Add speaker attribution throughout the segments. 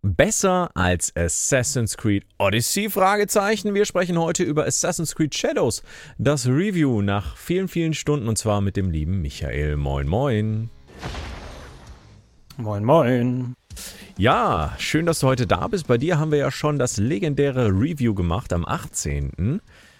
Speaker 1: Besser als Assassin's Creed Odyssey? Fragezeichen. Wir sprechen heute über Assassin's Creed Shadows, das Review nach vielen, vielen Stunden, und zwar mit dem lieben Michael. Moin, moin.
Speaker 2: Moin, moin.
Speaker 1: Ja, schön, dass du heute da bist. Bei dir haben wir ja schon das legendäre Review gemacht am 18.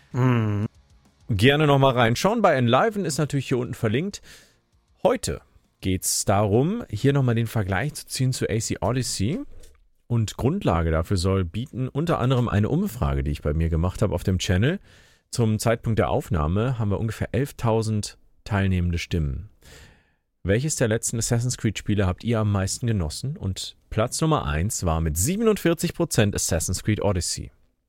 Speaker 1: Gerne nochmal reinschauen. Bei Enliven ist natürlich hier unten verlinkt. Heute geht es darum, hier nochmal den Vergleich zu ziehen zu AC Odyssey. Und Grundlage dafür soll bieten unter anderem eine Umfrage, die ich bei mir gemacht habe auf dem Channel. Zum Zeitpunkt der Aufnahme haben wir ungefähr 11.000 teilnehmende Stimmen. Welches der letzten Assassin's Creed Spiele habt ihr am meisten genossen? Und Platz Nummer 1 war mit 47% Assassin's Creed Odyssey.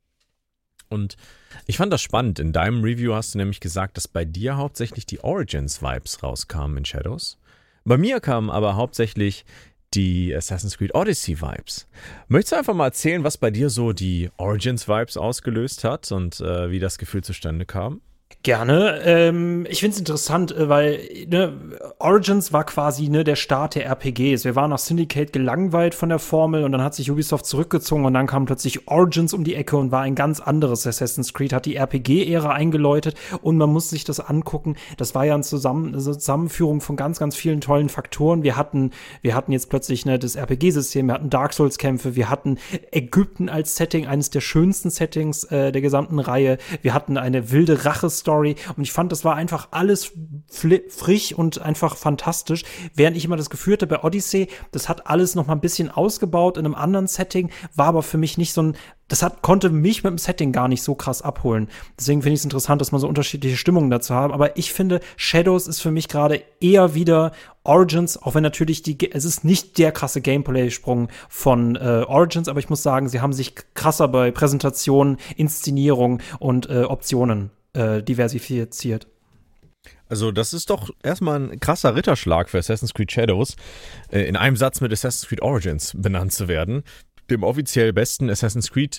Speaker 1: Und ich fand das spannend. In deinem Review hast du nämlich gesagt, dass bei dir hauptsächlich die Origins-Vibes rauskamen in Shadows. Bei mir kamen aber hauptsächlich die Assassin's Creed Odyssey Vibes. Möchtest du einfach mal erzählen, was bei dir so die Origins Vibes ausgelöst hat und wie das Gefühl zustande kam?
Speaker 2: Gerne. Ich finde es interessant, weil Origins war quasi der Start der RPGs. Wir waren nach Syndicate gelangweilt von der Formel und dann hat sich Ubisoft zurückgezogen und dann kam plötzlich Origins um die Ecke und war ein ganz anderes Assassin's Creed, hat die RPG-Ära eingeläutet und man muss sich das angucken. Das war ja eine Zusammenführung von ganz, ganz vielen tollen Faktoren. Wir hatten jetzt plötzlich das RPG-System, wir hatten Dark Souls-Kämpfe, wir hatten Ägypten als Setting, eines der schönsten Settings der gesamten Reihe. Wir hatten eine wilde Rache-Story. Und ich fand, das war einfach alles frisch und einfach fantastisch. Während ich immer das Gefühl hatte bei Odyssey, das hat alles noch mal ein bisschen ausgebaut in einem anderen Setting, war aber für mich nicht so ein, konnte mich mit dem Setting gar nicht so krass abholen. Deswegen finde ich es interessant, dass man so unterschiedliche Stimmungen dazu haben. Aber ich finde, Shadows ist für mich gerade eher wieder Origins, auch wenn natürlich es ist nicht der krasse Gameplay-Sprung von Origins, aber ich muss sagen, sie haben sich krasser bei Präsentation, Inszenierung und Optionen diversifiziert.
Speaker 1: Also das ist doch erstmal ein krasser Ritterschlag für Assassin's Creed Shadows, in einem Satz mit Assassin's Creed Origins benannt zu werden. Dem offiziell besten Assassin's Creed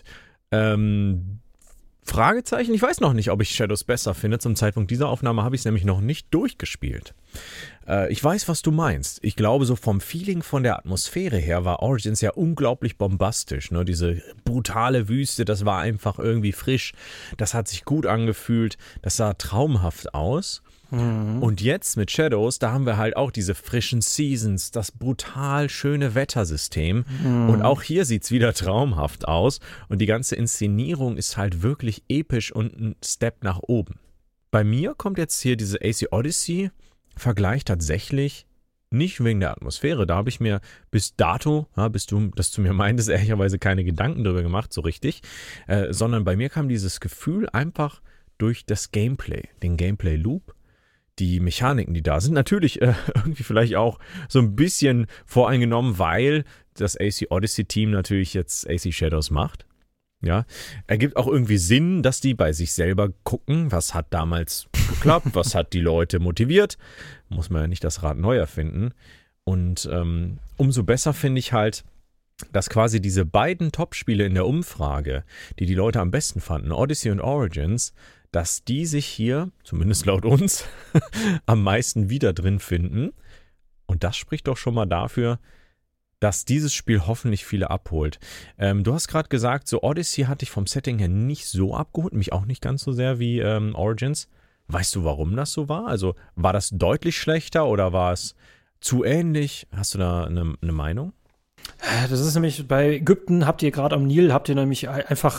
Speaker 1: Fragezeichen. Ich weiß noch nicht, ob ich Shadows besser finde. Zum Zeitpunkt dieser Aufnahme habe ich es nämlich noch nicht durchgespielt. Ich weiß, was du meinst. Ich glaube, so vom Feeling, von der Atmosphäre her war Origins ja unglaublich bombastisch. Ne? Diese brutale Wüste, das war einfach irgendwie frisch. Das hat sich gut angefühlt. Das sah traumhaft aus. Und jetzt mit Shadows, da haben wir halt auch diese frischen Seasons, das brutal schöne Wettersystem. Und auch hier sieht es wieder traumhaft aus. Und die ganze Inszenierung ist halt wirklich episch und ein Step nach oben. Bei mir kommt jetzt hier diese AC Odyssey Vergleich tatsächlich nicht wegen der Atmosphäre. Da habe ich mir bis dato, bis du das zu mir meintest, ehrlicherweise keine Gedanken drüber gemacht, so richtig. Sondern bei mir kam dieses Gefühl einfach durch das Gameplay, den Gameplay-Loop, die Mechaniken, die da sind. Natürlich irgendwie vielleicht auch so ein bisschen voreingenommen, weil das AC Odyssey-Team natürlich jetzt AC Shadows macht. Ja, ergibt auch irgendwie Sinn, dass die bei sich selber gucken, was hat damals geklappt, was hat die Leute motiviert. Muss man ja nicht das Rad neu erfinden. Und umso besser finde ich halt, dass quasi diese beiden Top-Spiele in der Umfrage, die die Leute am besten fanden, Odyssey und Origins, dass die sich hier, zumindest laut uns, am meisten wieder drin finden. Und das spricht doch schon mal dafür, dass dieses Spiel hoffentlich viele abholt. Du hast gerade gesagt, so Odyssey hat dich vom Setting her nicht so abgeholt, mich auch nicht ganz so sehr wie Origins. Weißt du, warum das so war? Also war das deutlich schlechter oder war es zu ähnlich? Hast du da eine Meinung?
Speaker 2: Das ist nämlich bei Ägypten, habt ihr gerade am Nil, habt ihr nämlich einfach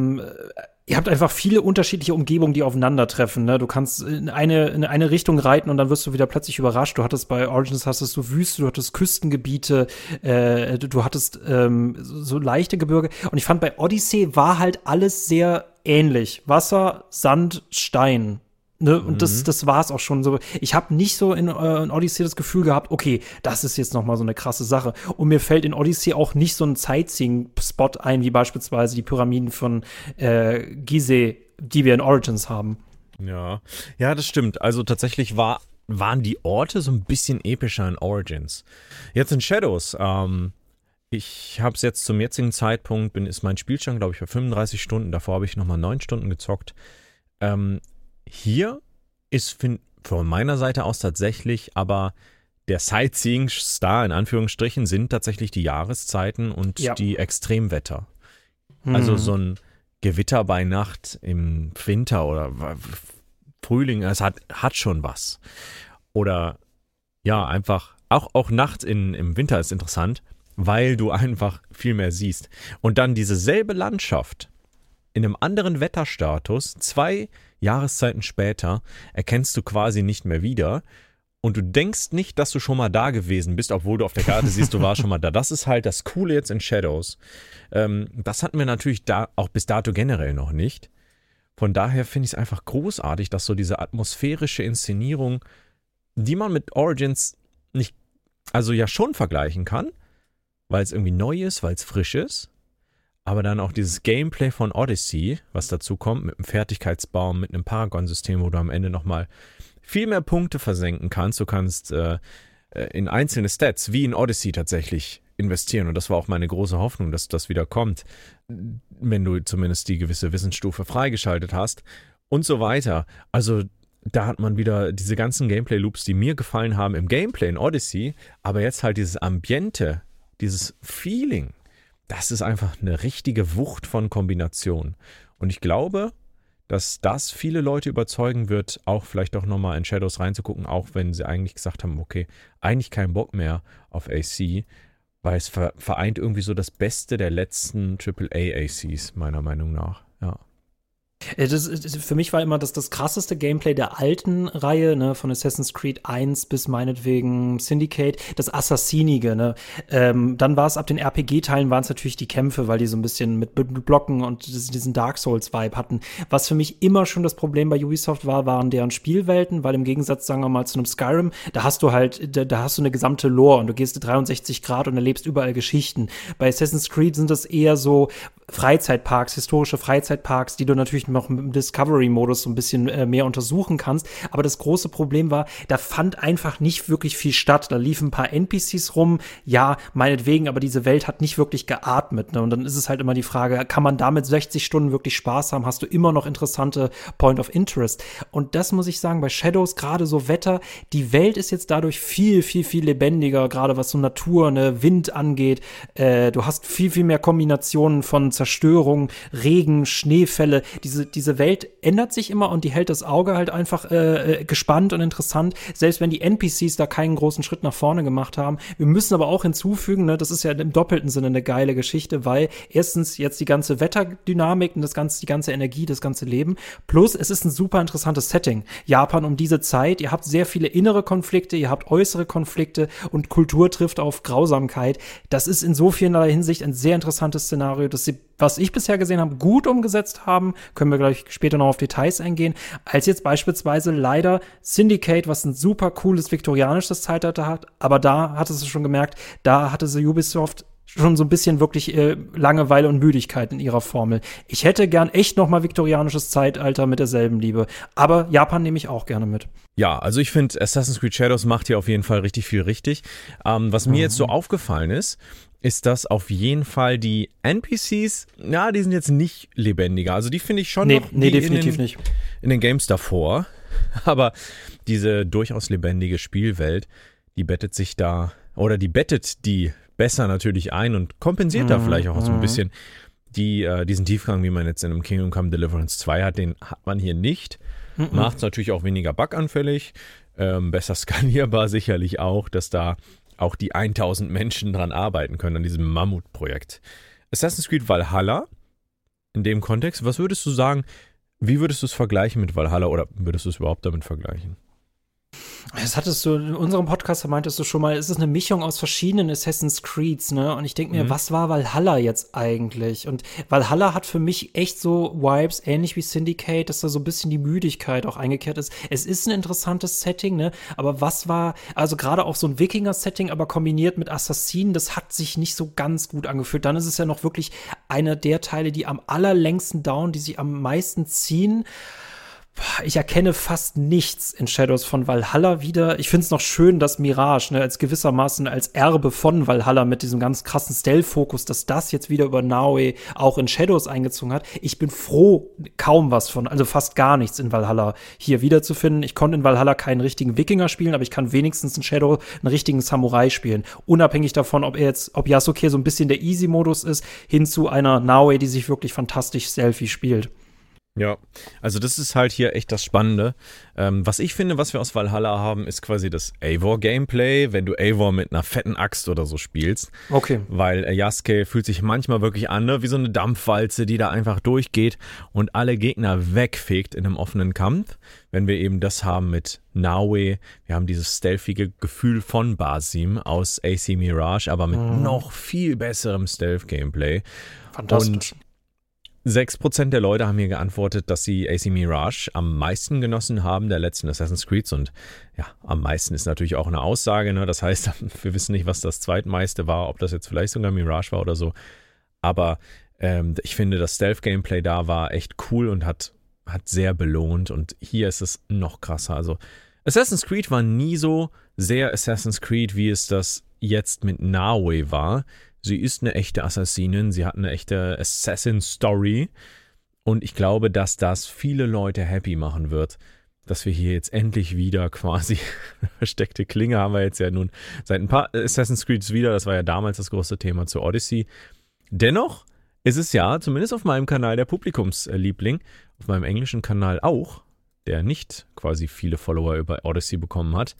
Speaker 2: ihr habt einfach viele unterschiedliche Umgebungen, die aufeinandertreffen. Ne? Du kannst in eine Richtung reiten und dann wirst du wieder plötzlich überrascht. Du hattest bei Origins hattest du Wüste, du hattest Küstengebiete, du hattest so leichte Gebirge. Und ich fand bei Odyssey war halt alles sehr ähnlich. Wasser, Sand, Stein. Ne? Und das war es auch schon so. Ich habe nicht so in Odyssey das Gefühl gehabt, okay, das ist jetzt noch mal so eine krasse Sache. Und mir fällt in Odyssey auch nicht so ein Sightseeing-Spot ein, wie beispielsweise die Pyramiden von Gizeh, die wir in Origins haben.
Speaker 1: Ja, das stimmt. Also tatsächlich waren die Orte so ein bisschen epischer in Origins. Jetzt in Shadows, ich habe es jetzt zum jetzigen Zeitpunkt, ist mein Spielstand, glaube ich, bei 35 Stunden. Davor habe ich nochmal 9 Stunden gezockt. Hier ist von meiner Seite aus tatsächlich aber der Sightseeing-Star in Anführungsstrichen sind tatsächlich die Jahreszeiten und die Extremwetter. Also so ein Gewitter bei Nacht im Winter oder Frühling, es hat schon was. Oder ja, einfach, auch nachts im Winter ist interessant, weil du einfach viel mehr siehst. Und dann diese selbe Landschaft in einem anderen Wetterstatus, 2 Jahreszeiten später, erkennst du quasi nicht mehr wieder. Und du denkst nicht, dass du schon mal da gewesen bist, obwohl du auf der Karte siehst, du warst schon mal da. Das ist halt das Coole jetzt in Shadows. Das hatten wir natürlich da auch bis dato generell noch nicht. Von daher finde ich es einfach großartig, dass so diese atmosphärische Inszenierung, die man mit Origins nicht, also ja schon vergleichen kann, weil es irgendwie neu ist, weil es frisch ist, aber dann auch dieses Gameplay von Odyssey, was dazu kommt, mit einem Fertigkeitsbaum, mit einem Paragon-System, wo du am Ende nochmal viel mehr Punkte versenken kannst. Du kannst in einzelne Stats, wie in Odyssey tatsächlich, investieren. Und das war auch meine große Hoffnung, dass das wieder kommt, wenn du zumindest die gewisse Wissensstufe freigeschaltet hast und so weiter. Also da hat man wieder diese ganzen Gameplay-Loops, die mir gefallen haben im Gameplay in Odyssey, aber jetzt halt dieses Ambiente, dieses Feeling, das ist einfach eine richtige Wucht von Kombination. Und ich glaube, dass das viele Leute überzeugen wird, auch vielleicht auch nochmal in Shadows reinzugucken, auch wenn sie eigentlich gesagt haben, okay, eigentlich keinen Bock mehr auf AC, weil es vereint irgendwie so das Beste der letzten AAA-ACs, meiner Meinung nach, ja.
Speaker 2: Für mich war immer das krasseste Gameplay der alten Reihe, ne, von Assassin's Creed 1 bis meinetwegen Syndicate, das Assassinige, ne. Dann war es ab den RPG-Teilen waren es natürlich die Kämpfe, weil die so ein bisschen mit Blocken und diesen Dark Souls-Vibe hatten. Was für mich immer schon das Problem bei Ubisoft waren deren Spielwelten, weil im Gegensatz, sagen wir mal, zu einem Skyrim, da hast du eine gesamte Lore und du gehst 63 Grad und erlebst überall Geschichten. Bei Assassin's Creed sind das eher so Freizeitparks, historische Freizeitparks, die du natürlich noch im Discovery-Modus so ein bisschen mehr untersuchen kannst. Aber das große Problem war, da fand einfach nicht wirklich viel statt. Da liefen ein paar NPCs rum, ja, meinetwegen, aber diese Welt hat nicht wirklich geatmet. Ne? Und dann ist es halt immer die Frage, kann man damit 60 Stunden wirklich Spaß haben? Hast du immer noch interessante Point of Interest? Und das muss ich sagen, bei Shadows, gerade so Wetter, die Welt ist jetzt dadurch viel, viel, viel lebendiger, gerade was so Natur, ne, Wind angeht. Du hast viel, viel mehr Kombinationen von Zerstörung, Regen, Schneefälle. Diese Welt ändert sich immer und die hält das Auge halt einfach gespannt und interessant, selbst wenn die NPCs da keinen großen Schritt nach vorne gemacht haben. Wir müssen aber auch hinzufügen, ne, das ist ja im doppelten Sinne eine geile Geschichte, weil erstens jetzt die ganze Wetterdynamik und die ganze Energie, das ganze Leben, plus es ist ein super interessantes Setting. Japan um diese Zeit, ihr habt sehr viele innere Konflikte, ihr habt äußere Konflikte und Kultur trifft auf Grausamkeit. Das ist in so vielerlei Hinsicht ein sehr interessantes Szenario, dass sie, was ich bisher gesehen habe, gut umgesetzt haben, können wir gleich später noch auf Details eingehen, als jetzt beispielsweise leider Syndicate, was ein super cooles viktorianisches Zeitalter hat, aber da hattest du schon gemerkt, da hatte sie Ubisoft schon so ein bisschen wirklich Langeweile und Müdigkeit in ihrer Formel. Ich hätte gern echt noch mal viktorianisches Zeitalter mit derselben Liebe, aber Japan nehme ich auch gerne mit.
Speaker 1: Ja, also ich finde, Assassin's Creed Shadows macht hier auf jeden Fall richtig viel richtig. Was mir jetzt so aufgefallen ist, dass auf jeden Fall die NPCs, ja, die sind jetzt nicht lebendiger. Also die finde ich schon noch
Speaker 2: definitiv nicht.
Speaker 1: In den Games davor. Aber diese durchaus lebendige Spielwelt, die bettet die besser natürlich ein und kompensiert da vielleicht auch so ein bisschen diesen Tiefgang, wie man jetzt in einem Kingdom Come Deliverance 2 hat, den hat man hier nicht. Macht es natürlich auch weniger buganfällig, besser skalierbar sicherlich auch, dass da auch die 1000 Menschen dran arbeiten können, an diesem Mammutprojekt. Assassin's Creed Valhalla, in dem Kontext, was würdest du sagen, wie würdest du es vergleichen mit Valhalla oder würdest du es überhaupt damit vergleichen?
Speaker 2: Das hattest du in unserem Podcast, da meintest du schon mal, es ist eine Mischung aus verschiedenen Assassin's Creeds, ne? Und ich denke mir, was war Valhalla jetzt eigentlich? Und Valhalla hat für mich echt so Vibes, ähnlich wie Syndicate, dass da so ein bisschen die Müdigkeit auch eingekehrt ist. Es ist ein interessantes Setting, ne? Aber was war, also gerade auch so ein Wikinger-Setting, aber kombiniert mit Assassinen, das hat sich nicht so ganz gut angefühlt. Dann ist es ja noch wirklich einer der Teile, die am allerlängsten dauern, die sich am meisten ziehen. Ich erkenne fast nichts in Shadows von Valhalla wieder. Ich finde es noch schön, dass Mirage, ne, als gewissermaßen als Erbe von Valhalla mit diesem ganz krassen Stealth-Fokus, dass das jetzt wieder über Naue auch in Shadows eingezogen hat. Ich bin froh, kaum was von, also fast gar nichts in Valhalla hier wiederzufinden. Ich konnte in Valhalla keinen richtigen Wikinger spielen, aber ich kann wenigstens in Shadow einen richtigen Samurai spielen. Unabhängig davon, ob Yasuke so ein bisschen der Easy-Modus ist, hin zu einer Naue, die sich wirklich fantastisch stealthy spielt.
Speaker 1: Ja, also das ist halt hier echt das Spannende. Was ich finde, was wir aus Valhalla haben, ist quasi das Eivor-Gameplay, wenn du Eivor mit einer fetten Axt oder so spielst.
Speaker 2: Okay.
Speaker 1: Weil Yasuke fühlt sich manchmal wirklich an, ne, wie so eine Dampfwalze, die da einfach durchgeht und alle Gegner wegfegt in einem offenen Kampf. Wenn wir eben das haben mit Naue, wir haben dieses stealthige Gefühl von Basim aus AC Mirage, aber mit noch viel besserem Stealth-Gameplay.
Speaker 2: Fantastisch.
Speaker 1: Und 6% der Leute haben mir geantwortet, dass sie AC Mirage am meisten genossen haben der letzten Assassin's Creeds und ja, am meisten ist natürlich auch eine Aussage, ne? Das heißt, wir wissen nicht, was das zweitmeiste war, ob das jetzt vielleicht sogar Mirage war oder so, aber ich finde, das Stealth-Gameplay da war echt cool und hat sehr belohnt und hier ist es noch krasser, also Assassin's Creed war nie so sehr Assassin's Creed, wie es das jetzt mit Naue war. Sie ist eine echte Assassinin, sie hat eine echte Assassin-Story und ich glaube, dass das viele Leute happy machen wird, dass wir hier jetzt endlich wieder quasi versteckte Klinge haben wir jetzt ja nun seit ein paar Assassin's Creeds wieder, das war ja damals das große Thema zur Odyssey. Dennoch ist es ja, zumindest auf meinem Kanal, der Publikumsliebling, auf meinem englischen Kanal auch, der nicht quasi viele Follower über Odyssey bekommen hat.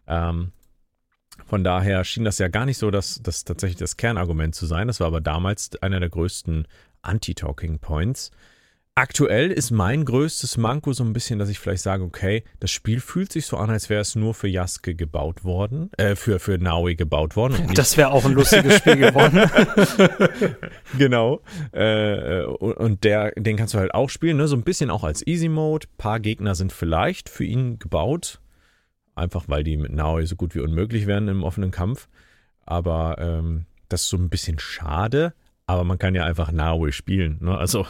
Speaker 1: Von daher schien das ja gar nicht so, dass das tatsächlich das Kernargument zu sein. Das war aber damals einer der größten Anti-Talking Points. Aktuell ist mein größtes Manko so ein bisschen, dass ich vielleicht sage, okay, das Spiel fühlt sich so an, als wäre es nur für Yasuke gebaut worden, für Naue gebaut worden.
Speaker 2: Das wäre auch ein lustiges Spiel geworden.
Speaker 1: Genau. Und den kannst du halt auch spielen, ne? So ein bisschen auch als Easy-Mode. Ein paar Gegner sind vielleicht für ihn gebaut. Einfach weil die mit Naue so gut wie unmöglich wären im offenen Kampf. Aber das ist so ein bisschen schade. Aber man kann ja einfach Naue spielen. Ne? Also,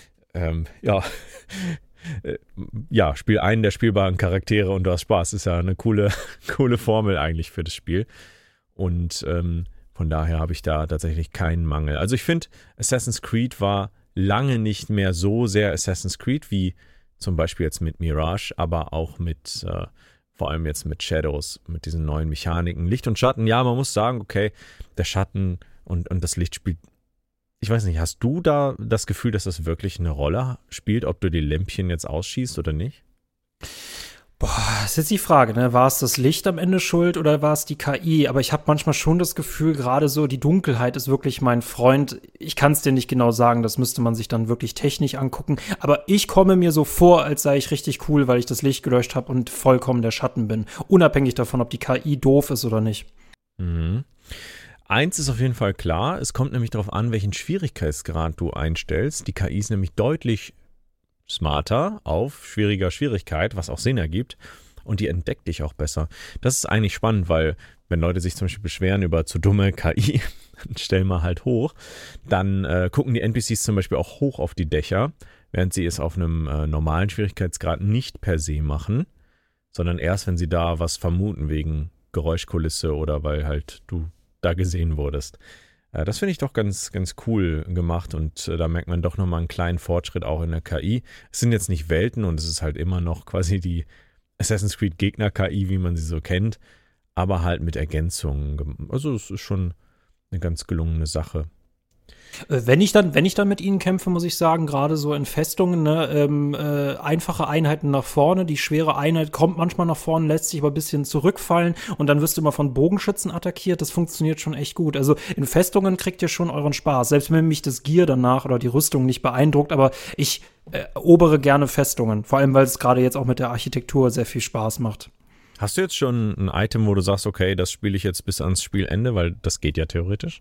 Speaker 1: ja, spiel einen der spielbaren Charaktere und du hast Spaß. Ist ja eine coole Formel eigentlich für das Spiel. Und von daher habe ich da tatsächlich keinen Mangel. Also ich finde, Assassin's Creed war lange nicht mehr so sehr Assassin's Creed wie zum Beispiel jetzt mit Mirage, aber auch mit vor allem jetzt mit Shadows, mit diesen neuen Mechaniken. Licht und Schatten, ja, man muss sagen, okay, der Schatten und das Licht spielt, ich weiß nicht, hast du da das Gefühl, dass das wirklich eine Rolle spielt, ob du die Lämpchen jetzt ausschießt oder nicht?
Speaker 2: Boah, das ist jetzt die Frage, ne? War es das Licht am Ende schuld oder war es die KI? Aber ich habe manchmal schon das Gefühl, gerade so die Dunkelheit ist wirklich mein Freund. Ich kann es dir nicht genau sagen, das müsste man sich dann wirklich technisch angucken. Aber ich komme mir so vor, als sei ich richtig cool, weil ich das Licht gelöscht habe und vollkommen der Schatten bin. Unabhängig davon, ob die KI doof ist oder nicht.
Speaker 1: Mhm. Eins ist auf jeden Fall klar, es kommt nämlich darauf an, welchen Schwierigkeitsgrad du einstellst. Die KI ist nämlich deutlich smarter auf schwieriger Schwierigkeit, was auch Sinn ergibt. Und die entdeckt dich auch besser. Das ist eigentlich spannend, weil wenn Leute sich zum Beispiel beschweren über zu dumme KI, dann stellen wir halt hoch, dann gucken die NPCs zum Beispiel auch hoch auf die Dächer, während sie es auf einem normalen Schwierigkeitsgrad nicht per se machen, sondern erst, wenn sie da was vermuten wegen Geräuschkulisse oder weil halt du da gesehen wurdest. Das finde ich doch ganz, ganz cool gemacht und da merkt man doch nochmal einen kleinen Fortschritt auch in der KI. Es sind jetzt nicht Welten und es ist halt immer noch quasi die Assassin's Creed Gegner-KI, wie man sie so kennt, aber halt mit Ergänzungen. Also es ist schon eine ganz gelungene Sache.
Speaker 2: Wenn ich dann mit ihnen kämpfe, muss ich sagen, gerade so in Festungen, ne, einfache Einheiten nach vorne, die schwere Einheit kommt manchmal nach vorne, lässt sich aber ein bisschen zurückfallen und dann wirst du immer von Bogenschützen attackiert, das funktioniert schon echt gut. Also in Festungen kriegt ihr schon euren Spaß, selbst wenn mich das Gear danach oder die Rüstung nicht beeindruckt, aber ich erobere gerne Festungen, vor allem, weil es gerade jetzt auch mit der Architektur sehr viel Spaß macht.
Speaker 1: Hast du jetzt schon ein Item, wo du sagst, okay, das spiele ich jetzt bis ans Spielende, weil das geht ja theoretisch?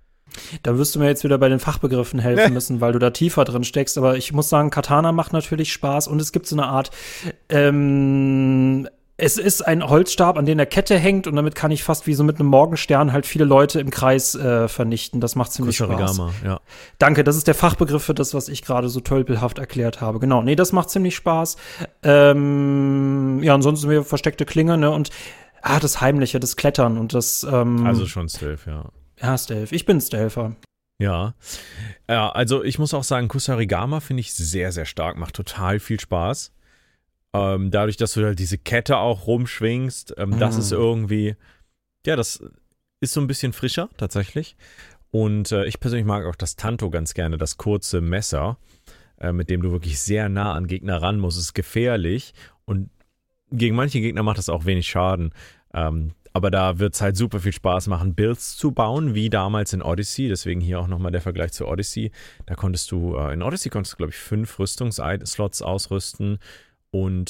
Speaker 2: Da wirst du mir jetzt wieder bei den Fachbegriffen helfen müssen, weil du da tiefer drin steckst. Aber ich muss sagen, Katana macht natürlich Spaß und es gibt so eine Art Es ist ein Holzstab, an dem eine Kette hängt und damit kann ich fast wie so mit einem Morgenstern halt viele Leute im Kreis vernichten. Das macht ziemlich Spaß.
Speaker 1: Kusarigama, ja.
Speaker 2: Danke, das ist der Fachbegriff für das, was ich gerade so tölpelhaft erklärt habe. Genau, nee, das macht ziemlich Spaß. Ja, ansonsten wir versteckte Klinge, ne, und das Heimliche, das Klettern und das
Speaker 1: Also schon Stealth, ja.
Speaker 2: Ja, Stealth. Ich bin Stealther.
Speaker 1: Ja, also ich muss auch sagen, Kusarigama finde ich sehr, sehr stark, macht total viel Spaß. Dadurch, dass du halt diese Kette auch rumschwingst, das ist irgendwie, ja, das ist so ein bisschen frischer tatsächlich. Und ich persönlich mag auch das Tanto ganz gerne, das kurze Messer, mit dem du wirklich sehr nah an Gegner ran musst. Es ist gefährlich und gegen manche Gegner macht das auch wenig Schaden. Aber da wird es halt super viel Spaß machen, Builds zu bauen, wie damals in Odyssey. Deswegen hier auch nochmal der Vergleich zu Odyssey. Da konntest du, in Odyssey glaube ich, 5 Rüstungsslots ausrüsten und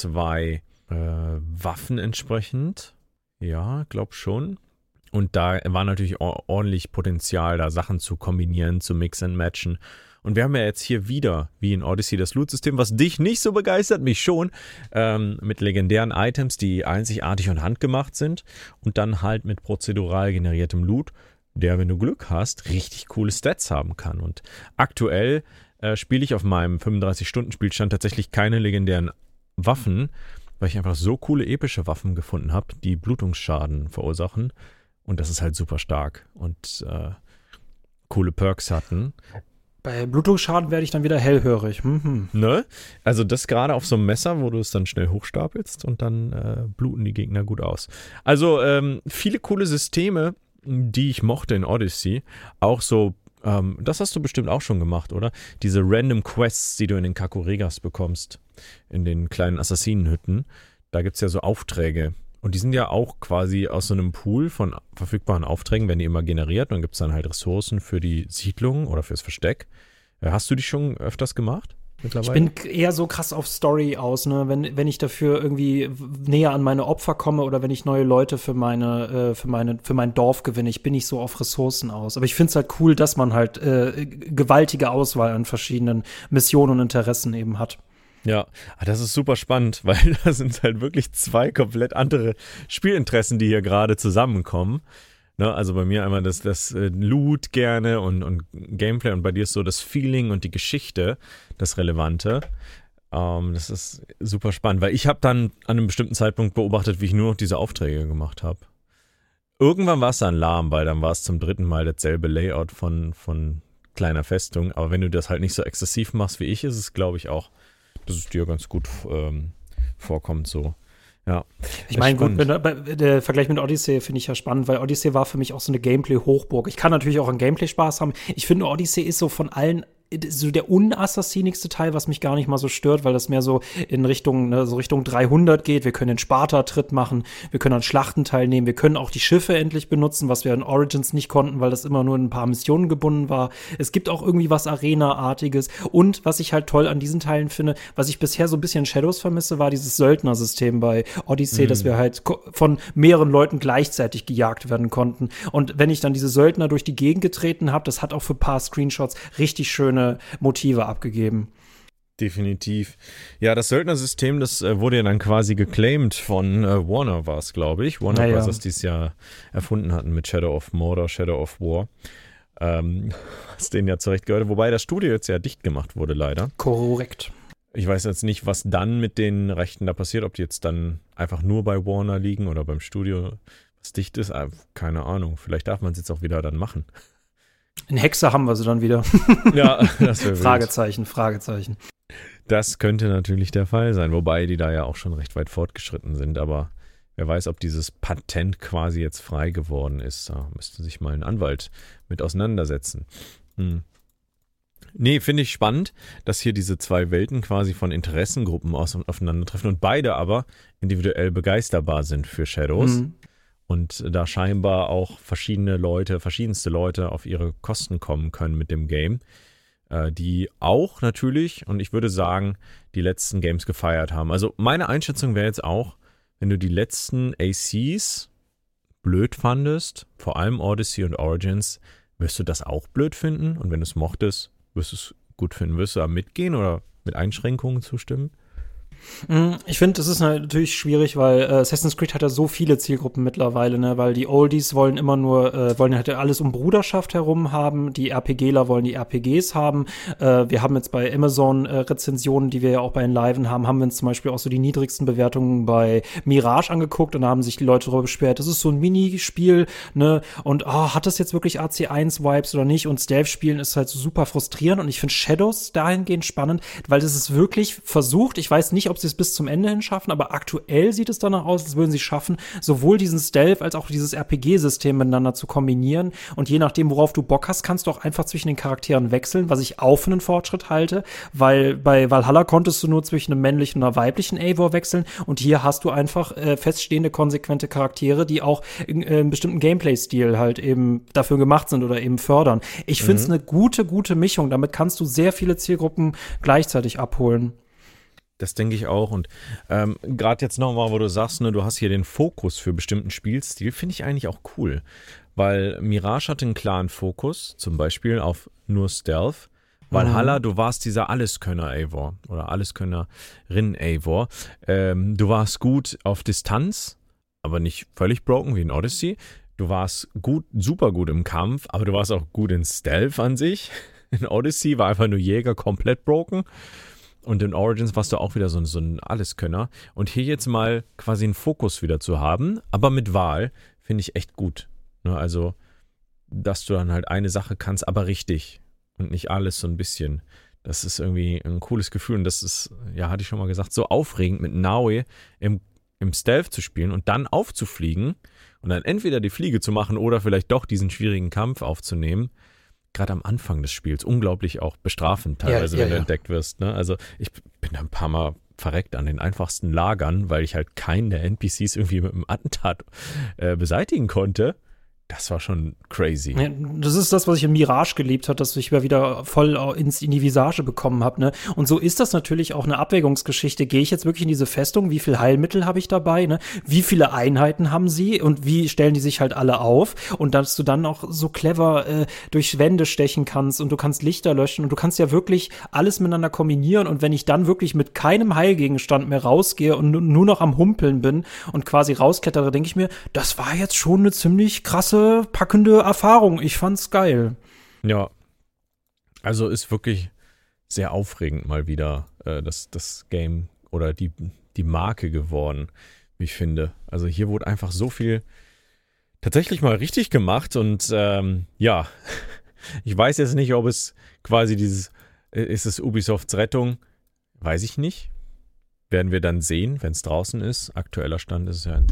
Speaker 1: 2 Waffen entsprechend. Ja, glaub schon. Und da war natürlich ordentlich Potenzial, da Sachen zu kombinieren, zu mix and matchen. Und wir haben ja jetzt hier wieder, wie in Odyssey, das Loot-System, was dich nicht so begeistert, mich schon, mit legendären Items, die einzigartig und handgemacht sind und dann halt mit prozedural generiertem Loot, der, wenn du Glück hast, richtig coole Stats haben kann. Und aktuell spiele ich auf meinem 35-Stunden-Spielstand tatsächlich keine legendären Waffen, weil ich einfach so coole epische Waffen gefunden habe, die Blutungsschaden verursachen. Und das ist halt super stark und coole Perks hatten.
Speaker 2: Bei Blutungsschaden werde ich dann wieder hellhörig.
Speaker 1: Ne? Also das gerade auf so einem Messer, wo du es dann schnell hochstapelst und dann bluten die Gegner gut aus. Also viele coole Systeme, die ich mochte in Odyssey. Auch so, das hast du bestimmt auch schon gemacht, oder? Diese Random Quests, die du in den Kakuregas bekommst, in den kleinen Assassinenhütten. Da gibt es ja so Aufträge. Und die sind ja auch quasi aus so einem Pool von verfügbaren Aufträgen, werden die immer generiert. Und dann gibt es dann halt Ressourcen für die Siedlung oder fürs Versteck. Hast du die schon öfters gemacht mittlerweile?
Speaker 2: Ich bin eher so krass auf Story aus, ne? Wenn ich dafür irgendwie näher an meine Opfer komme oder wenn ich neue Leute für mein Dorf gewinne, ich bin nicht so auf Ressourcen aus. Aber ich finde es halt cool, dass man halt gewaltige Auswahl an verschiedenen Missionen und Interessen eben hat.
Speaker 1: Ja, das ist super spannend, weil da sind halt wirklich 2 komplett andere Spielinteressen, die hier gerade zusammenkommen. Ne, also bei mir einmal das Loot gerne und Gameplay und bei dir ist so das Feeling und die Geschichte, das Relevante. Das ist super spannend, weil ich habe dann an einem bestimmten Zeitpunkt beobachtet, wie ich nur noch diese Aufträge gemacht habe. Irgendwann war es dann lahm, weil dann war es zum 3. Mal dasselbe Layout von kleiner Festung. Aber wenn du das halt nicht so exzessiv machst wie ich, ist es, glaube ich, auch, dass es dir ganz gut vorkommt so. Ja.
Speaker 2: Ich meine, gut, der Vergleich mit Odyssey finde ich ja spannend, weil Odyssey war für mich auch so eine Gameplay-Hochburg. Ich kann natürlich auch an Gameplay Spaß haben. Ich finde, Odyssey ist so von allen so der unassassinigste Teil, was mich gar nicht mal so stört, weil das mehr so in Richtung, ne, so Richtung 300 geht. Wir können den Sparta-Tritt machen, wir können an Schlachten teilnehmen, wir können auch die Schiffe endlich benutzen, was wir in Origins nicht konnten, weil das immer nur in ein paar Missionen gebunden war. Es gibt auch irgendwie was Arena-artiges und was ich halt toll an diesen Teilen finde, was ich bisher so ein bisschen in Shadows vermisse, war dieses Söldner-System bei Odyssey, dass wir halt von mehreren Leuten gleichzeitig gejagt werden konnten. Und wenn ich dann diese Söldner durch die Gegend getreten habe, das hat auch für ein paar Screenshots richtig schöne Motive abgegeben.
Speaker 1: Definitiv. Ja, das Söldnersystem, das wurde ja dann quasi geclaimed von Warner, war es, glaube ich. Warner Bros. Dieses Jahr erfunden hatten mit Shadow of Mordor, Shadow of War. Was denen ja zurecht gehört. Wobei das Studio jetzt ja dicht gemacht wurde, leider.
Speaker 2: Korrekt.
Speaker 1: Ich weiß jetzt nicht, was dann mit den Rechten da passiert, ob die jetzt dann einfach nur bei Warner liegen oder beim Studio, was dicht ist. Keine Ahnung. Vielleicht darf man es jetzt auch wieder dann machen.
Speaker 2: In Hexe haben wir sie dann wieder.
Speaker 1: Ja, das wäre
Speaker 2: Fragezeichen, Fragezeichen.
Speaker 1: Das könnte natürlich der Fall sein, wobei die da ja auch schon recht weit fortgeschritten sind, aber wer weiß, ob dieses Patent quasi jetzt frei geworden ist. Da müsste sich mal ein Anwalt mit auseinandersetzen. Nee, finde ich spannend, dass hier diese 2 Welten quasi von Interessengruppen aufeinandertreffen und beide aber individuell begeisterbar sind für Shadows. Und da scheinbar auch verschiedenste Leute auf ihre Kosten kommen können mit dem Game, die auch natürlich, und ich würde sagen, die letzten Games gefeiert haben. Also meine Einschätzung wäre jetzt auch, wenn du die letzten ACs blöd fandest, vor allem Odyssey und Origins, wirst du das auch blöd finden? Und wenn du es mochtest, wirst du es gut finden? Wirst du da mitgehen oder mit Einschränkungen zustimmen?
Speaker 2: Ich finde, es ist natürlich schwierig, weil Assassin's Creed hat ja so viele Zielgruppen mittlerweile, ne? Weil die Oldies wollen immer nur, wollen halt alles um Bruderschaft herum haben, die RPGler wollen die RPGs haben. Wir haben jetzt bei Amazon Rezensionen, die wir ja auch bei Enliven haben, haben wir uns zum Beispiel auch so die niedrigsten Bewertungen bei Mirage angeguckt und da haben sich die Leute darüber beschwert, das ist so ein Minispiel, ne? Und hat das jetzt wirklich AC1-Vibes oder nicht? Und Stealth-Spielen ist halt so super frustrierend und ich finde Shadows dahingehend spannend, weil das ist wirklich versucht, ich weiß nicht, ob sie es bis zum Ende hin schaffen, aber aktuell sieht es danach aus, als würden sie schaffen, sowohl diesen Stealth als auch dieses RPG-System miteinander zu kombinieren. Und je nachdem, worauf du Bock hast, kannst du auch einfach zwischen den Charakteren wechseln, was ich auch für einen Fortschritt halte, weil bei Valhalla konntest du nur zwischen einem männlichen und einer weiblichen Eivor wechseln und hier hast du einfach feststehende, konsequente Charaktere, die auch in einem bestimmten Gameplay-Stil halt eben dafür gemacht sind oder eben fördern. Ich finde es eine gute Mischung. Damit kannst du sehr viele Zielgruppen gleichzeitig abholen.
Speaker 1: Das denke ich auch. Und gerade jetzt nochmal, wo du sagst, ne, du hast hier den Fokus für bestimmten Spielstil, finde ich eigentlich auch cool. Weil Mirage hatte einen klaren Fokus, zum Beispiel auf nur Stealth. Valhalla, du warst dieser Alleskönner-Eivor oder Alleskönnerin-Eivor. Du warst gut auf Distanz, aber nicht völlig broken wie in Odyssey. Du warst gut, super gut im Kampf, aber du warst auch gut in Stealth an sich. In Odyssey war einfach nur Jäger komplett broken. Und in Origins warst du auch wieder so ein Alleskönner. Und hier jetzt mal quasi einen Fokus wieder zu haben, aber mit Wahl, finde ich echt gut. Ne, also, dass du dann halt eine Sache kannst, aber richtig. Und nicht alles so ein bisschen. Das ist irgendwie ein cooles Gefühl. Und das ist, ja, hatte ich schon mal gesagt, so aufregend mit Naue im Stealth zu spielen und dann aufzufliegen und dann entweder die Fliege zu machen oder vielleicht doch diesen schwierigen Kampf aufzunehmen. Gerade am Anfang des Spiels unglaublich auch bestrafend teilweise, wenn du entdeckt wirst. Ne? Also ich bin da ein paar Mal verreckt an den einfachsten Lagern, weil ich halt keinen der NPCs irgendwie mit einem Attentat beseitigen konnte. Das war schon crazy.
Speaker 2: Ja, das ist das, was ich in Mirage geliebt habe, dass ich wieder voll in die Visage bekommen habe. Ne? Und so ist das natürlich auch eine Abwägungsgeschichte. Gehe ich jetzt wirklich in diese Festung? Wie viel Heilmittel habe ich dabei? Ne? Wie viele Einheiten haben sie? Und wie stellen die sich halt alle auf? Und dass du dann auch so clever durch Wände stechen kannst und du kannst Lichter löschen und du kannst ja wirklich alles miteinander kombinieren. Und wenn ich dann wirklich mit keinem Heilgegenstand mehr rausgehe und nur noch am Humpeln bin und quasi rausklettere, denke ich mir, das war jetzt schon eine ziemlich krasse packende Erfahrung. Ich fand's geil.
Speaker 1: Ja, also ist wirklich sehr aufregend mal wieder das Game oder die Marke geworden, wie ich finde. Also hier wurde einfach so viel tatsächlich mal richtig gemacht und ja, ich weiß jetzt nicht, ob es quasi ist es Ubisofts Rettung? Weiß ich nicht. Werden wir dann sehen, wenn es draußen ist. Aktueller Stand ist es ja in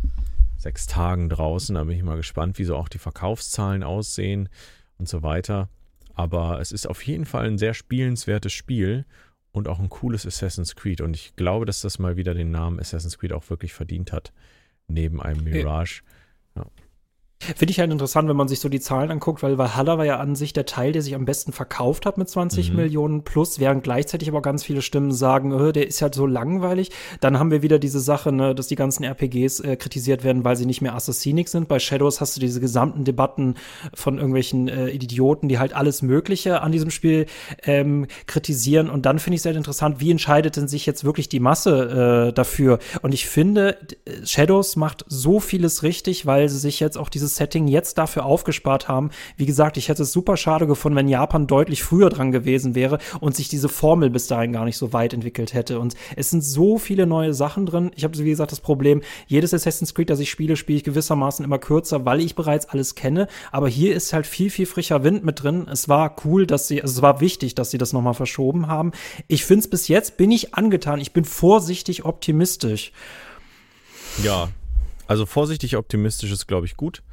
Speaker 1: 6 Tagen draußen. Da bin ich mal gespannt, wie so auch die Verkaufszahlen aussehen und so weiter. Aber es ist auf jeden Fall ein sehr spielenswertes Spiel und auch ein cooles Assassin's Creed. Und ich glaube, dass das mal wieder den Namen Assassin's Creed auch wirklich verdient hat, neben einem Mirage. Ja.
Speaker 2: Finde ich halt interessant, wenn man sich so die Zahlen anguckt, weil Valhalla war ja an sich der Teil, der sich am besten verkauft hat mit 20 Millionen plus, während gleichzeitig aber ganz viele Stimmen sagen, der ist halt so langweilig. Dann haben wir wieder diese Sache, ne, dass die ganzen RPGs kritisiert werden, weil sie nicht mehr assassinic sind. Bei Shadows hast du diese gesamten Debatten von irgendwelchen Idioten, die halt alles Mögliche an diesem Spiel kritisieren. Und dann finde ich es halt interessant, wie entscheidet denn sich jetzt wirklich die Masse dafür? Und ich finde, Shadows macht so vieles richtig, weil sie sich jetzt auch dieses Setting jetzt dafür aufgespart haben. Wie gesagt, ich hätte es super schade gefunden, wenn Japan deutlich früher dran gewesen wäre und sich diese Formel bis dahin gar nicht so weit entwickelt hätte. Und es sind so viele neue Sachen drin. Ich habe, wie gesagt, das Problem, jedes Assassin's Creed, das ich spiele ich gewissermaßen immer kürzer, weil ich bereits alles kenne. Aber hier ist halt viel, viel frischer Wind mit drin. Es war cool, es war wichtig, dass sie das nochmal verschoben haben. Ich finde es bis jetzt, bin ich angetan. Ich bin vorsichtig optimistisch.
Speaker 1: Ja, also vorsichtig optimistisch ist, glaube ich, gut.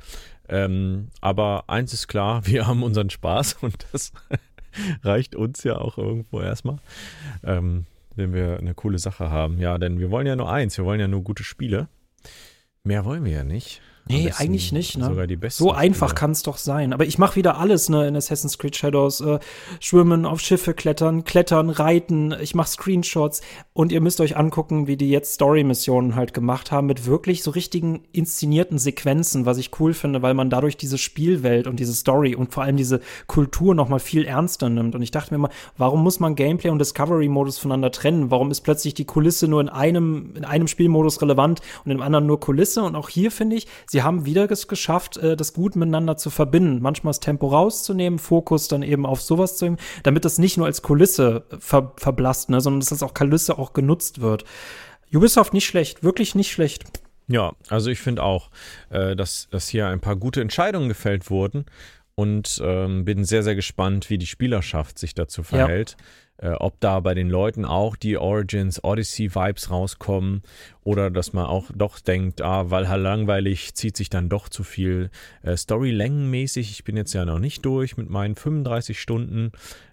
Speaker 1: Aber eins ist klar, wir haben unseren Spaß und das reicht uns ja auch irgendwo erstmal, wenn wir eine coole Sache haben. Ja, denn wir wollen ja nur eins, wir wollen ja nur gute Spiele. Mehr wollen wir ja nicht.
Speaker 2: Nee, eigentlich nicht, ne?
Speaker 1: Sogar die besten
Speaker 2: so einfach
Speaker 1: Spiele.
Speaker 2: kann es doch sein. Aber ich mache wieder alles, ne, in Assassin's Creed Shadows. Schwimmen, auf Schiffe klettern, reiten, ich mache Screenshots. Und ihr müsst euch angucken, wie die jetzt Story-Missionen halt gemacht haben, mit wirklich so richtigen inszenierten Sequenzen, was ich cool finde, weil man dadurch diese Spielwelt und diese Story und vor allem diese Kultur noch mal viel ernster nimmt. Und ich dachte mir mal, warum muss man Gameplay und Discovery-Modus voneinander trennen? Warum ist plötzlich die Kulisse nur in einem Spielmodus relevant und im anderen nur Kulisse? Und auch hier finde ich, sie haben wieder es geschafft, das gut miteinander zu verbinden. Manchmal das Tempo rauszunehmen, Fokus dann eben auf sowas zu nehmen, damit das nicht nur als Kulisse verblasst, ne, sondern dass das auch Kulisse auch genutzt wird. Ubisoft nicht schlecht, wirklich nicht schlecht.
Speaker 1: Ja, also ich finde auch, dass hier ein paar gute Entscheidungen gefällt wurden und bin sehr, sehr gespannt, wie die Spielerschaft sich dazu verhält. Ob da bei den Leuten auch die Origins, Odyssey-Vibes rauskommen oder dass man auch doch denkt, Valhalla langweilig, zieht sich dann doch zu viel Storylängenmäßig. Ich bin jetzt ja noch nicht durch mit meinen 35 Stunden.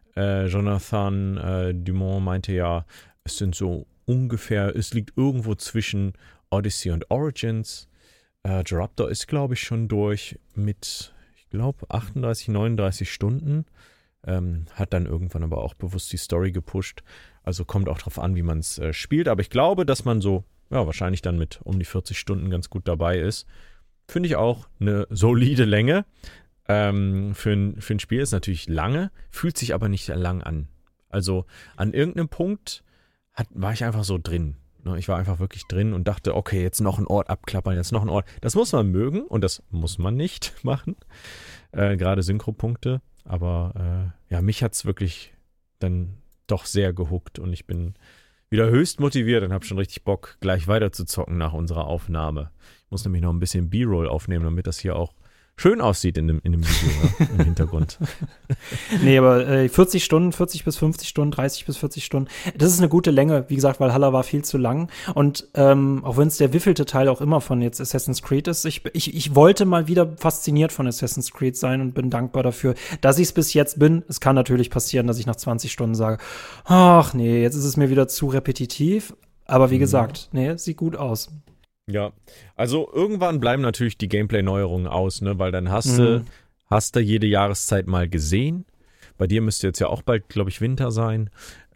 Speaker 1: Jonathan Dumont meinte ja, es sind so ungefähr, es liegt irgendwo zwischen Odyssey und Origins. Geruptor ist, glaube ich, schon durch mit, ich glaube, 38, 39 Stunden. Hat dann irgendwann aber auch bewusst die Story gepusht. Also kommt auch drauf an, wie man es spielt. Aber ich glaube, dass man so, ja, wahrscheinlich dann mit um die 40 Stunden ganz gut dabei ist. Finde ich auch eine solide Länge. Für ein Spiel ist natürlich lange, fühlt sich aber nicht lang an. Also an irgendeinem Punkt war ich einfach so drin. Ich war einfach wirklich drin und dachte, okay, jetzt noch einen Ort abklappern, jetzt noch einen Ort. Das muss man mögen und das muss man nicht machen. Gerade Synchropunkte. Aber ja, mich hat es wirklich dann doch sehr gehuckt und ich bin wieder höchst motiviert und habe schon richtig Bock, gleich weiter zu zocken nach unserer Aufnahme. Ich muss nämlich noch ein bisschen B-Roll aufnehmen, damit das hier auch schön aussieht in dem Video, ja, im Hintergrund.
Speaker 2: Nee, aber 40 bis 50 Stunden, 30 bis 40 Stunden, das ist eine gute Länge. Wie gesagt, Valhalla war viel zu lang. Und auch wenn es der wievielte Teil auch immer von jetzt Assassin's Creed ist, ich wollte mal wieder fasziniert von Assassin's Creed sein und bin dankbar dafür, dass ich es bis jetzt bin. Es kann natürlich passieren, dass ich nach 20 Stunden sage, ach nee, jetzt ist es mir wieder zu repetitiv. Aber wie gesagt, nee, es sieht gut aus.
Speaker 1: Ja, also irgendwann bleiben natürlich die Gameplay-Neuerungen aus, ne, weil dann hast du jede Jahreszeit mal gesehen. Bei dir müsste jetzt ja auch bald, glaube ich, Winter sein.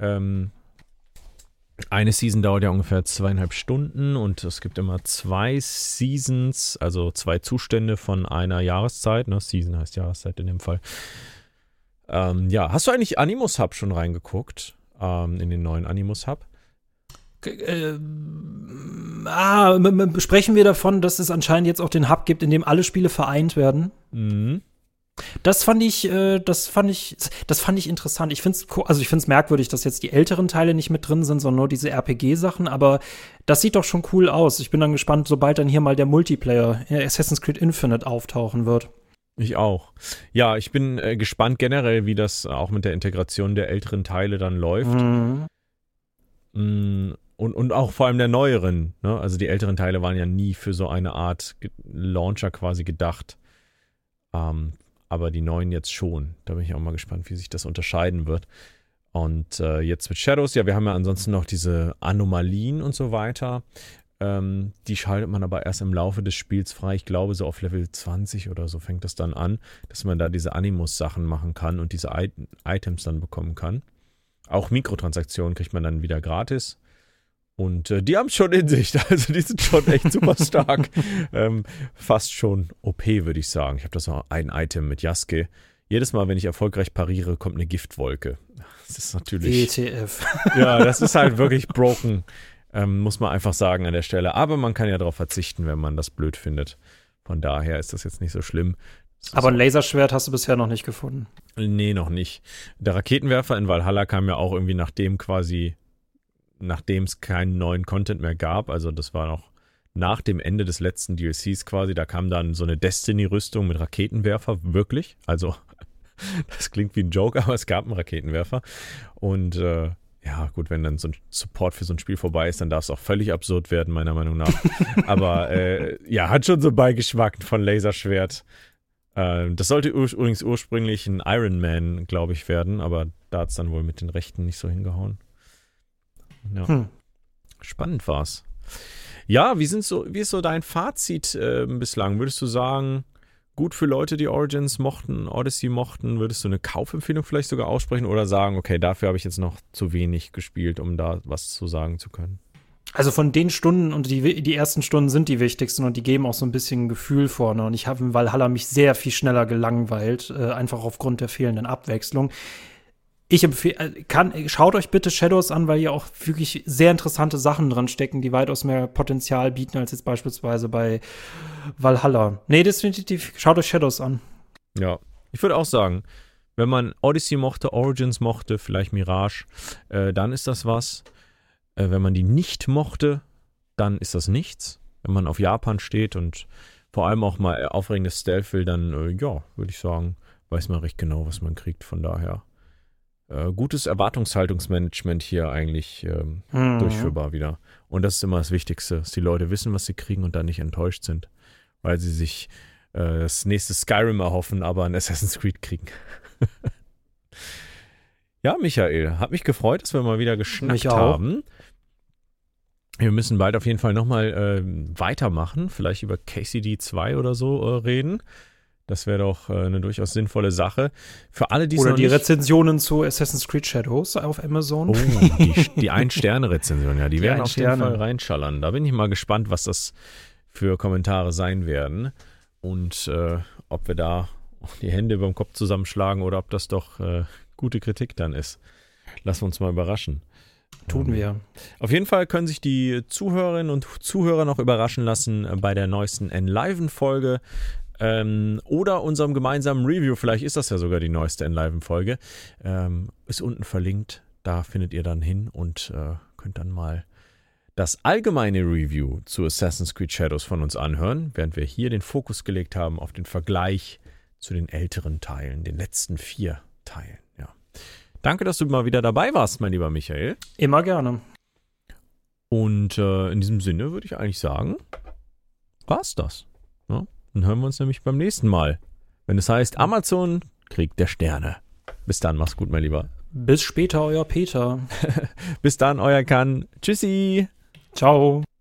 Speaker 1: Eine Season dauert ja ungefähr 2,5 Stunden und es gibt immer 2 Seasons, also 2 Zustände von einer Jahreszeit. Ne? Season heißt Jahreszeit in dem Fall. Ja, hast du eigentlich Animus Hub schon reingeguckt? In den neuen Animus Hub?
Speaker 2: Sprechen wir davon, dass es anscheinend jetzt auch den Hub gibt, in dem alle Spiele vereint werden?
Speaker 1: Mhm.
Speaker 2: Das fand ich interessant. Ich finde es merkwürdig, dass jetzt die älteren Teile nicht mit drin sind, sondern nur diese RPG-Sachen, aber das sieht doch schon cool aus. Ich bin dann gespannt, sobald dann hier mal der Multiplayer Assassin's Creed Infinite auftauchen wird.
Speaker 1: Ich auch. Ja, ich bin gespannt generell, wie das auch mit der Integration der älteren Teile dann läuft. Und auch vor allem der neueren. Ne? Also die älteren Teile waren ja nie für so eine Art Launcher quasi gedacht. Aber die neuen jetzt schon. Da bin ich auch mal gespannt, wie sich das unterscheiden wird. Und jetzt mit Shadows, ja, wir haben ja ansonsten noch diese Anomalien und so weiter. Die schaltet man aber erst im Laufe des Spiels frei. Ich glaube, so auf Level 20 oder so fängt das dann an, dass man da diese Animus-Sachen machen kann und diese Items dann bekommen kann. Auch Mikrotransaktionen kriegt man dann wieder gratis. Und die haben es schon in sich. Also die sind schon echt super stark. Fast schon OP, würde ich sagen. Ich habe das noch ein Item mit Yasuke. Jedes Mal, wenn ich erfolgreich pariere, kommt eine Giftwolke. Das ist natürlich...
Speaker 2: ETF.
Speaker 1: Ja, das ist halt wirklich broken. Muss man einfach sagen an der Stelle. Aber man kann ja darauf verzichten, wenn man das blöd findet. Von daher ist das jetzt nicht so schlimm.
Speaker 2: Aber ein Laserschwert hast du bisher noch nicht gefunden?
Speaker 1: Nee, noch nicht. Der Raketenwerfer in Valhalla kam ja auch irgendwie nachdem es keinen neuen Content mehr gab. Also das war noch nach dem Ende des letzten DLCs quasi. Da kam dann so eine Destiny-Rüstung mit Raketenwerfer, wirklich. Also das klingt wie ein Joke, aber es gab einen Raketenwerfer. Und ja, gut, wenn dann so ein Support für so ein Spiel vorbei ist, dann darf es auch völlig absurd werden, meiner Meinung nach. Aber ja, hat schon so Beigeschmack von Laserschwert. Das sollte übrigens ursprünglich ein Iron Man, glaube ich, werden, aber da hat es dann wohl mit den Rechten nicht so hingehauen. Ja. Spannend war's. Ja, wie ist so dein Fazit bislang? Würdest du sagen, gut für Leute, die Origins mochten, Odyssey mochten, würdest du eine Kaufempfehlung vielleicht sogar aussprechen oder sagen, okay, dafür habe ich jetzt noch zu wenig gespielt, um da was zu sagen zu können?
Speaker 2: Also von den Stunden und die ersten Stunden sind die wichtigsten und die geben auch so ein bisschen ein Gefühl vorne. Und ich habe in Valhalla mich sehr viel schneller gelangweilt, einfach aufgrund der fehlenden Abwechslung. Ich empfehle, schaut euch bitte Shadows an, weil hier auch wirklich sehr interessante Sachen dran stecken, die weitaus mehr Potenzial bieten als jetzt beispielsweise bei Valhalla. Nee, definitiv, schaut euch Shadows an.
Speaker 1: Ja, ich würde auch sagen, wenn man Odyssey mochte, Origins mochte, vielleicht Mirage, dann ist das was. Wenn man die nicht mochte, dann ist das nichts. Wenn man auf Japan steht und vor allem auch mal aufregendes Stealth will, dann, würde ich sagen, weiß man recht genau, was man kriegt. Von daher gutes Erwartungshaltungsmanagement hier eigentlich durchführbar wieder. Und das ist immer das Wichtigste, dass die Leute wissen, was sie kriegen und dann nicht enttäuscht sind, weil sie sich das nächste Skyrim erhoffen, aber ein Assassin's Creed kriegen. Ja, Michael, hat mich gefreut, dass wir mal wieder geschnackt haben. Wir müssen bald auf jeden Fall nochmal weitermachen, vielleicht über KCD 2 oder so reden. Das wäre doch eine durchaus sinnvolle Sache. Für alle, die es
Speaker 2: oder
Speaker 1: noch
Speaker 2: die
Speaker 1: nicht
Speaker 2: Rezensionen zu Assassin's Creed Shadows auf Amazon.
Speaker 1: Oh, die Ein-Sterne-Rezension, ja, die werden auf jeden Fall reinschallern. Da bin ich mal gespannt, was das für Kommentare sein werden und ob wir da die Hände über dem Kopf zusammenschlagen oder ob das doch gute Kritik dann ist. Lassen wir uns mal überraschen.
Speaker 2: Tun wir.
Speaker 1: Auf jeden Fall können sich die Zuhörerinnen und Zuhörer noch überraschen lassen bei der neuesten Enliven-Folge oder unserem gemeinsamen Review. Vielleicht ist das ja sogar die neueste Enliven-Folge. Ist unten verlinkt. Da findet ihr dann hin und könnt dann mal das allgemeine Review zu Assassin's Creed Shadows von uns anhören, während wir hier den Fokus gelegt haben auf den Vergleich zu den älteren Teilen, den letzten 4 Teilen. Ja. Danke, dass du mal wieder dabei warst, mein lieber Michael.
Speaker 2: Immer gerne.
Speaker 1: Und in diesem Sinne würde ich eigentlich sagen, war's das. Ja? Dann hören wir uns nämlich beim nächsten Mal, wenn es heißt Amazon Krieg der Sterne. Bis dann, mach's gut, mein Lieber.
Speaker 2: Bis später, euer Peter.
Speaker 1: Bis dann, euer Kan. Tschüssi.
Speaker 2: Ciao.